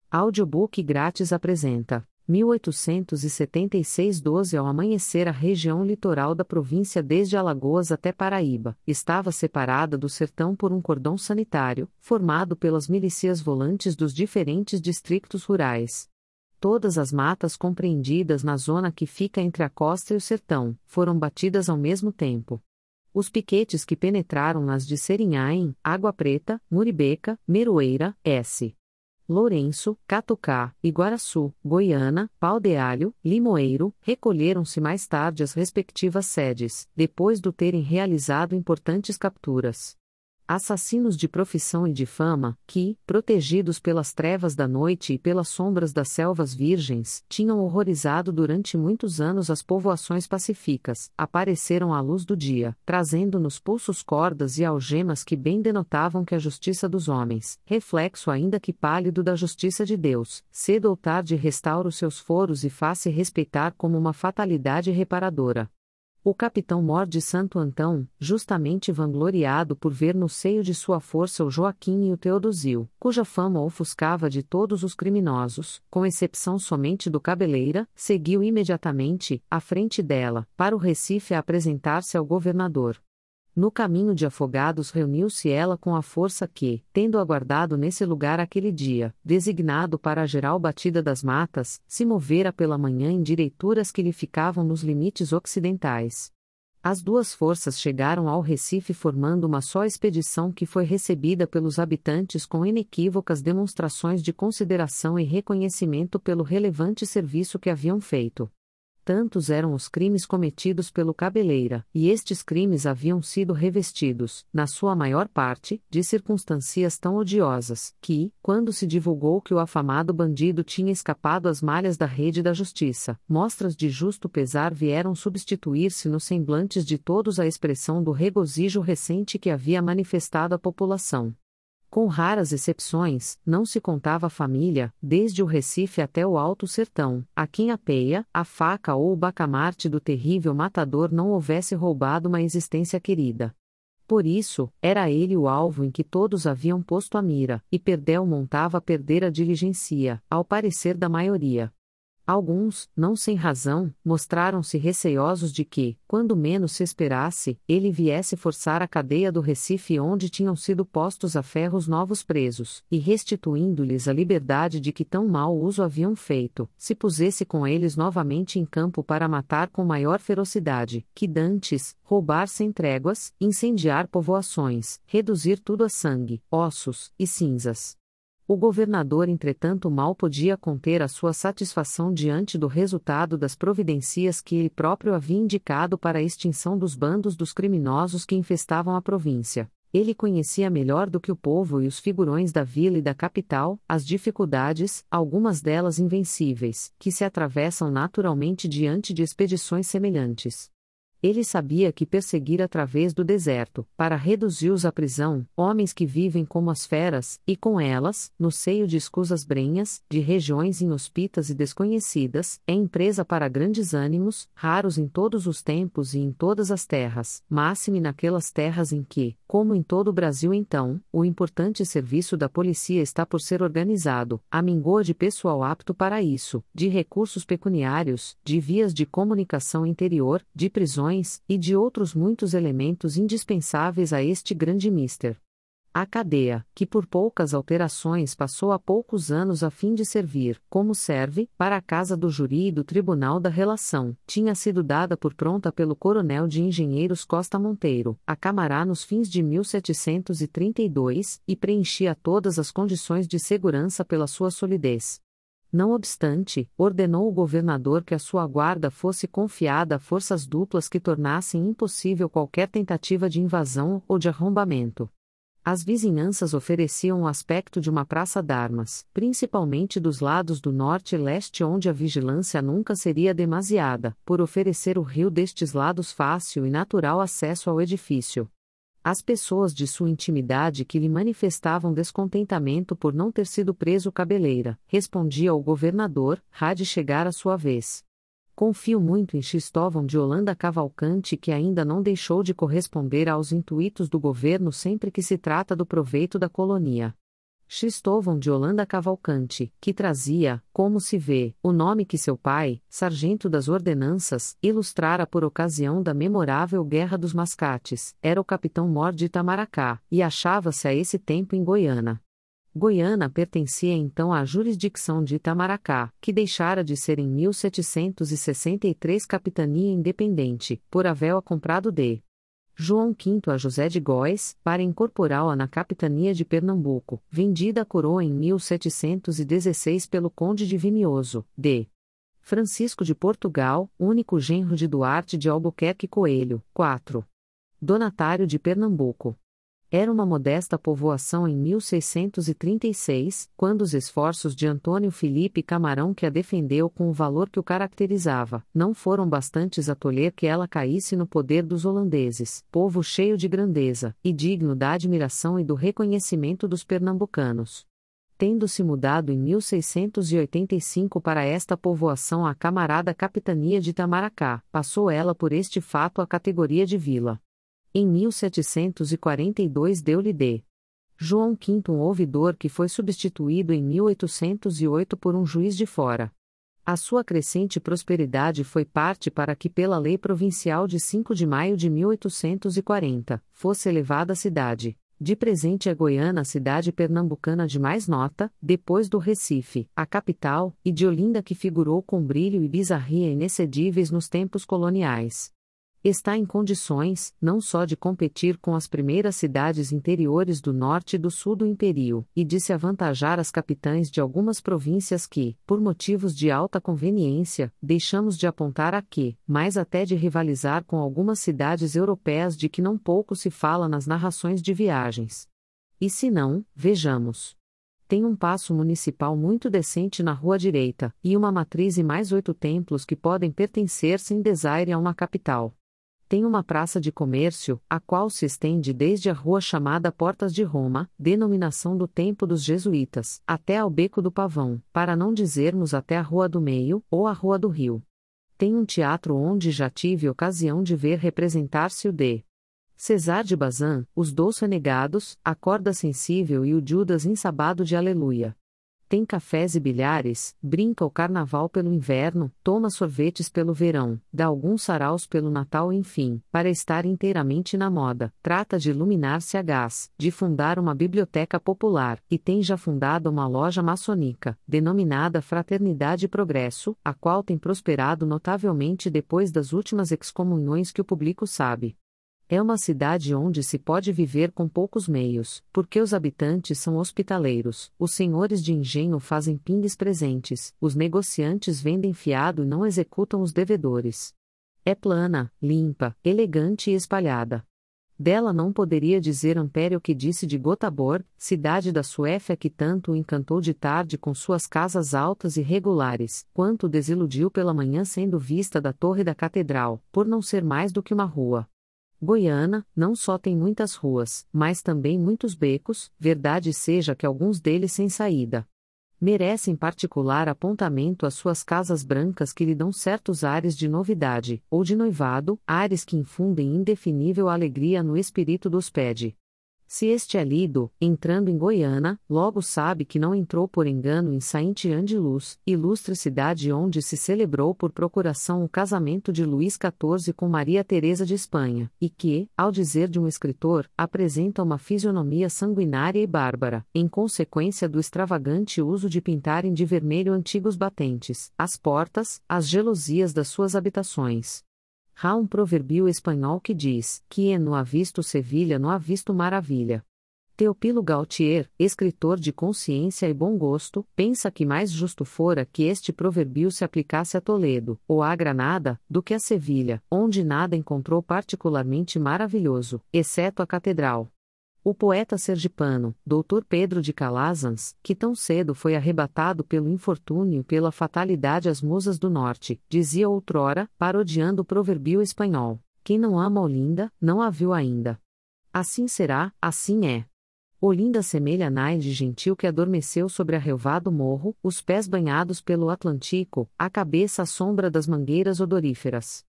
Audiobook grátis apresenta 1876 12 ao amanhecer. A região litoral da província desde Alagoas até Paraíba estava separada do sertão por um cordão sanitário, formado pelas milícias volantes dos diferentes distritos rurais. Todas as matas compreendidas na zona que fica entre a costa e o sertão foram batidas ao mesmo tempo. Os piquetes que penetraram nas de Serinhaém, Água Preta, Muribeca, Meroeira, S. Lourenço, Catucá, Iguaraçu, Goiâna, Pau de Alho, Limoeiro, recolheram-se mais tarde às respectivas sedes, depois de terem realizado importantes capturas. Assassinos de profissão e de fama, que, protegidos pelas trevas da noite e pelas sombras das selvas virgens, tinham horrorizado durante muitos anos as povoações pacíficas, apareceram à luz do dia, trazendo nos pulsos cordas e algemas que bem denotavam que a justiça dos homens, reflexo ainda que pálido da justiça de Deus, cedo ou tarde restaura os seus foros e faz-se respeitar como uma fatalidade reparadora. O capitão Mor de Santo Antão, justamente vangloriado por ver no seio de sua força o Joaquim e o Teodosio, cuja fama ofuscava de todos os criminosos, com exceção somente do Cabeleira, seguiu imediatamente, à frente dela, para o Recife a apresentar-se ao governador. No caminho de Afogados reuniu-se ela com a força que, tendo aguardado nesse lugar aquele dia, designado para a geral batida das matas, se movera pela manhã em direituras que lhe ficavam nos limites ocidentais. As duas forças chegaram ao Recife formando uma só expedição que foi recebida pelos habitantes com inequívocas demonstrações de consideração e reconhecimento pelo relevante serviço que haviam feito. Tantos eram os crimes cometidos pelo Cabeleira, e estes crimes haviam sido revestidos, na sua maior parte, de circunstâncias tão odiosas, que, quando se divulgou que o afamado bandido tinha escapado às malhas da rede da justiça, mostras de justo pesar vieram substituir-se nos semblantes de todos a expressão do regozijo recente que havia manifestado a população. Com raras exceções, não se contava a família, desde o Recife até o Alto Sertão, a quem a peia, a faca ou o bacamarte do terrível matador não houvesse roubado uma existência querida. Por isso, era ele o alvo em que todos haviam posto a mira, e perdeu montava a perder a diligencia, ao parecer da maioria. Alguns, não sem razão, mostraram-se receiosos de que, quando menos se esperasse, ele viesse forçar a cadeia do Recife onde tinham sido postos a ferro os novos presos, e restituindo-lhes a liberdade de que tão mau uso haviam feito, se pusesse com eles novamente em campo para matar com maior ferocidade, que dantes, roubar sem tréguas, incendiar povoações, reduzir tudo a sangue, ossos e cinzas. O governador, entretanto, mal podia conter a sua satisfação diante do resultado das providências que ele próprio havia indicado para a extinção dos bandos dos criminosos que infestavam a província. Ele conhecia melhor do que o povo e os figurões da vila e da capital, as dificuldades, algumas delas invencíveis, que se atravessam naturalmente diante de expedições semelhantes. Ele sabia que perseguir através do deserto, para reduzi-los à prisão, homens que vivem como as feras, e com elas, no seio de escusas brenhas, de regiões inóspitas e desconhecidas, é empresa para grandes ânimos, raros em todos os tempos e em todas as terras, máxime naquelas terras em que, como em todo o Brasil então, o importante serviço da polícia está por ser organizado, amingou de pessoal apto para isso, de recursos pecuniários, de vias de comunicação interior, de prisões, e de outros muitos elementos indispensáveis a este grande mister. A cadeia, que por poucas alterações passou há poucos anos a fim de servir, como serve, para a casa do júri e do tribunal da relação, tinha sido dada por pronta pelo coronel de engenheiros Costa Monteiro, a Camará nos fins de 1732, e preenchia todas as condições de segurança pela sua solidez. Não obstante, ordenou o governador que a sua guarda fosse confiada a forças duplas que tornassem impossível qualquer tentativa de invasão ou de arrombamento. As vizinhanças ofereciam o aspecto de uma praça d'armas, principalmente dos lados do norte e leste onde a vigilância nunca seria demasiada, por oferecer o rio destes lados fácil e natural acesso ao edifício. As pessoas de sua intimidade que lhe manifestavam descontentamento por não ter sido preso Cabeleira, respondia ao governador, há de chegar a sua vez. Confio muito em Cristóvão de Holanda Cavalcante que ainda não deixou de corresponder aos intuitos do governo sempre que se trata do proveito da colonia. Cristóvão de Holanda Cavalcante, que trazia, como se vê, o nome que seu pai, sargento das ordenanças, ilustrara por ocasião da memorável Guerra dos Mascates, era o capitão-mor de Itamaracá, e achava-se a esse tempo em Goiânia. Goiânia pertencia então à jurisdição de Itamaracá, que deixara de ser em 1763 capitania independente, por havê-la comprado de João V a José de Góes, para incorporá-la na capitania de Pernambuco, vendida à coroa em 1716 pelo conde de Vimioso, d. Francisco de Portugal, único genro de Duarte de Albuquerque Coelho, 4. Donatário de Pernambuco. Era uma modesta povoação em 1636, quando os esforços de Antônio Felipe Camarão, que a defendeu com o valor que o caracterizava, não foram bastantes a tolher que ela caísse no poder dos holandeses, povo cheio de grandeza, e digno da admiração e do reconhecimento dos pernambucanos. Tendo-se mudado em 1685 para esta povoação a camarada capitania de Itamaracá, passou ela por este fato à categoria de vila. Em 1742 deu-lhe de João V um ouvidor que foi substituído em 1808 por um juiz de fora. A sua crescente prosperidade foi parte para que pela lei provincial de 5 de maio de 1840, fosse elevada a cidade, de presente a Goiânia a cidade pernambucana de mais nota, depois do Recife, a capital, e de Olinda que figurou com brilho e bizarria inexcedíveis nos tempos coloniais. Está em condições, não só de competir com as primeiras cidades interiores do norte e do sul do Império, e de se avantajar as capitães de algumas províncias que, por motivos de alta conveniência, deixamos de apontar aqui, mas até de rivalizar com algumas cidades europeias de que não pouco se fala nas narrações de viagens. E se não, vejamos. Tem um paço municipal muito decente na rua direita, e uma matriz e mais 8 templos que podem pertencer sem desaire a uma capital. Tem uma praça de comércio, a qual se estende desde a rua chamada Portas de Roma, denominação do tempo dos jesuítas, até ao Beco do Pavão, para não dizermos até a Rua do Meio, ou a Rua do Rio. Tem um teatro onde já tive ocasião de ver representar-se o de Cesar de Bazan, os 12 renegados, a corda sensível e o Judas ensabado de Aleluia. Tem cafés e bilhares, brinca o carnaval pelo inverno, toma sorvetes pelo verão, dá alguns saraus pelo Natal, enfim, para estar inteiramente na moda, trata de iluminar-se a gás, de fundar uma biblioteca popular, e tem já fundado uma loja maçônica, denominada Fraternidade e Progresso, a qual tem prosperado notavelmente depois das últimas excomunhões que o público sabe. É uma cidade onde se pode viver com poucos meios, porque os habitantes são hospitaleiros, os senhores de engenho fazem pingues presentes, os negociantes vendem fiado e não executam os devedores. É plana, limpa, elegante e espalhada. Dela não poderia dizer Ampère o que disse de Göteborg, cidade da Suécia que tanto o encantou de tarde com suas casas altas e regulares, quanto o desiludiu pela manhã sendo vista da torre da catedral, por não ser mais do que uma rua. Goiânia, não só tem muitas ruas, mas também muitos becos, verdade seja que alguns deles sem saída. Merecem particular apontamento as suas casas brancas que lhe dão certos ares de novidade, ou de noivado, ares que infundem indefinível alegria no espírito do hóspede. Se este é lido, entrando em Goiânia, logo sabe que não entrou por engano em Saint-Jean-de-Luz, ilustre cidade onde se celebrou por procuração o casamento de Luís XIV com Maria Teresa de Espanha, e que, ao dizer de um escritor, apresenta uma fisionomia sanguinária e bárbara, em consequência do extravagante uso de pintarem de vermelho antigos batentes, as portas, as gelosias das suas habitações. Há um provérbio espanhol que diz, que no ha visto Sevilha no ha visto maravilha. Teopilo Gautier, escritor de consciência e bom gosto, pensa que mais justo fora que este provérbio se aplicasse a Toledo, ou a Granada, do que a Sevilha, onde nada encontrou particularmente maravilhoso, exceto a catedral. O poeta sergipano, Dr. Pedro de Calazans, que tão cedo foi arrebatado pelo infortúnio e pela fatalidade às musas do norte, dizia outrora, parodiando o provérbio espanhol: quem não ama Olinda, não a viu ainda. Assim será, assim é. Olinda semelha a naide gentil que adormeceu sobre arrelvado morro, os pés banhados pelo Atlântico, a cabeça à sombra das mangueiras odoríferas.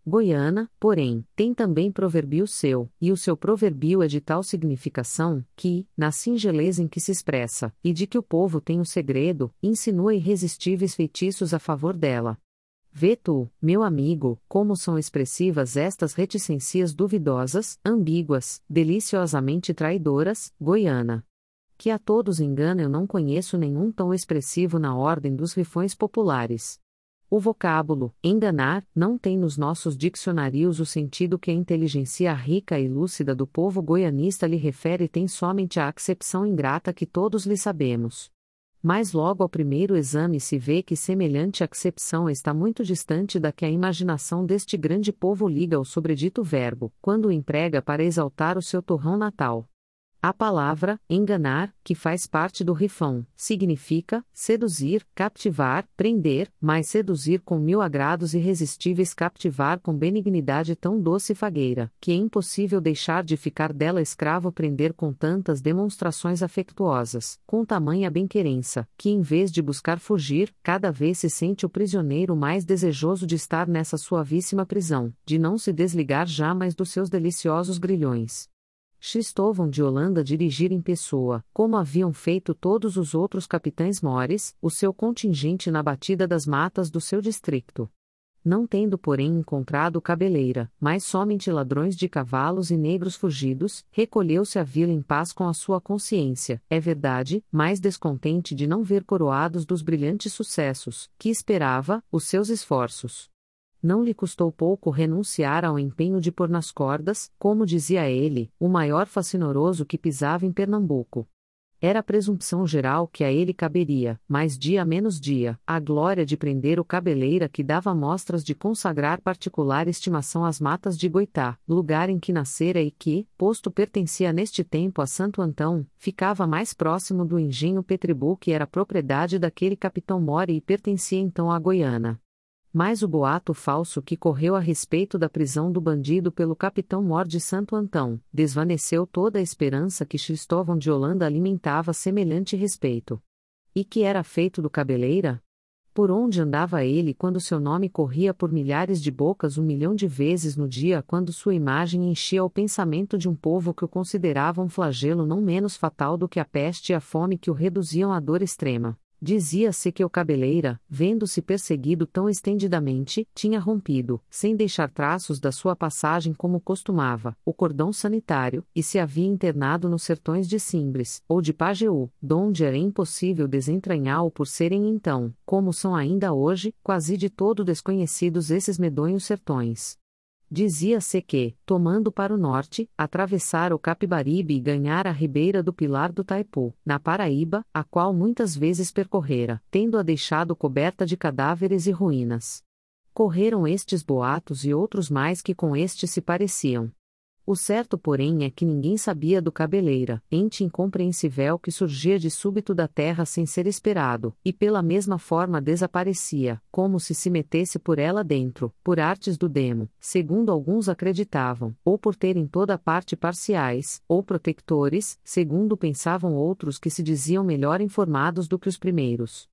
Goiânia, porém, tem também provérbio seu, e o seu provérbio é de tal significação, que, na singeleza em que se expressa, e de que o povo tem o segredo, insinua irresistíveis feitiços a favor dela. Vê tu, meu amigo, como são expressivas estas reticências duvidosas, ambíguas, deliciosamente traidoras, Goiânia. Que a todos engana, eu não conheço nenhum tão expressivo na ordem dos rifões populares. O vocábulo, enganar, não tem nos nossos dicionários o sentido que a inteligência rica e lúcida do povo goianista lhe refere, tem somente a acepção ingrata que todos lhe sabemos. Mas logo ao primeiro exame se vê que semelhante acepção está muito distante da que a imaginação deste grande povo liga ao sobredito verbo, quando o emprega para exaltar o seu torrão natal. A palavra, enganar, que faz parte do rifão, significa seduzir, captivar, prender, mas seduzir com mil agrados irresistíveis, captivar com benignidade tão doce e fagueira, que é impossível deixar de ficar dela escravo, prender com tantas demonstrações afetuosas, com tamanha benquerença, que em vez de buscar fugir, cada vez se sente o prisioneiro mais desejoso de estar nessa suavíssima prisão, de não se desligar jamais dos seus deliciosos grilhões. Cristóvão de Holanda dirigir em pessoa, como haviam feito todos os outros capitães mores, o seu contingente na batida das matas do seu distrito. Não tendo, porém, encontrado cabeleira, mas somente ladrões de cavalos e negros fugidos, recolheu-se à vila em paz com a sua consciência, é verdade, mais descontente de não ver coroados dos brilhantes sucessos, que esperava, os seus esforços. Não lhe custou pouco renunciar ao empenho de pôr nas cordas, como dizia ele, o maior facinoroso que pisava em Pernambuco. Era a presumpção geral que a ele caberia, mais dia menos dia, a glória de prender o cabeleira que dava mostras de consagrar particular estimação às matas de Goitá, lugar em que nascera e que, posto pertencia neste tempo a Santo Antão, ficava mais próximo do engenho Petribu, que era propriedade daquele capitão More e pertencia então à Goiânia. Mas o boato falso que correu a respeito da prisão do bandido pelo capitão Mor de Santo Antão, desvaneceu toda a esperança que Cristóvão de Holanda alimentava a semelhante respeito. E que era feito do cabeleira? Por onde andava ele quando seu nome corria por milhares de bocas 1 milhão de vezes no dia, quando sua imagem enchia o pensamento de um povo que o considerava um flagelo não menos fatal do que a peste e a fome que o reduziam à dor extrema? Dizia-se que o cabeleira, vendo-se perseguido tão estendidamente, tinha rompido, sem deixar traços da sua passagem como costumava, o cordão sanitário, e se havia internado nos sertões de Simbres, ou de Pajeú, donde era impossível desentranhá-lo por serem então, como são ainda hoje, quase de todo desconhecidos esses medonhos sertões. Dizia-se que, tomando para o norte, atravessara o Capibaribe e ganhara a ribeira do Pilar do Taipu, na Paraíba, a qual muitas vezes percorrera, tendo-a deixado coberta de cadáveres e ruínas. Correram estes boatos e outros mais que com este se pareciam. O certo, porém, é que ninguém sabia do cabeleira, ente incompreensível que surgia de súbito da terra sem ser esperado, e pela mesma forma desaparecia, como se metesse por ela dentro, por artes do demo, segundo alguns acreditavam, ou por ter em toda parte parciais, ou protectores, segundo pensavam outros que se diziam melhor informados do que os primeiros.